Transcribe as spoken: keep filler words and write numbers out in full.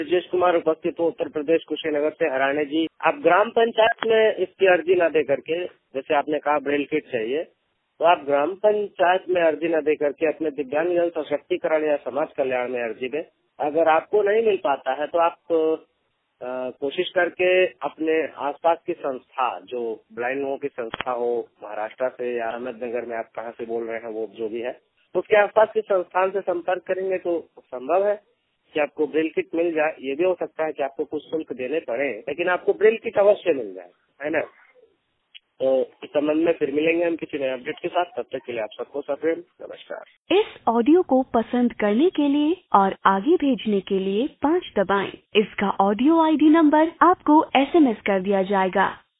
ब्रजेश कुमार उपस्थित हो उत्तर प्रदेश कुशीनगर से। हराणे जी, आप ग्राम पंचायत में इसकी अर्जी न दे करके, जैसे आपने कहा ब्रेल किट चाहिए, तो आप ग्राम पंचायत में अर्जी न दे करके अपने दिव्यांगजन सशक्तिकरण या समाज कल्याण में अर्जी दें। अगर आपको नहीं मिल पाता है तो आप आ, कोशिश करके अपने आसपास की संस्था, जो ब्लाइंड लोगों की संस्था हो, महाराष्ट्र से या अहमदनगर में आप कहाँ से बोल रहे हैं, वो जो भी है, तो उसके आसपास के संस्थान से संपर्क करेंगे तो संभव है कि आपको ब्रेल किट मिल जाए। ये भी हो सकता है कि आपको कुछ शुल्क देने पड़े, लेकिन आपको ब्रेल किट अवश्य मिल जाए, है ना। तो इस संबंध में फिर मिलेंगे हम किसी नए अपडेट के साथ। तब तक के लिए आप सबको सप्रेम नमस्कार। इस ऑडियो को पसंद करने के लिए और आगे भेजने के लिए पाँच दबाएं। इसका ऑडियो आईडी नंबर आपको एसएमएस कर दिया जाएगा।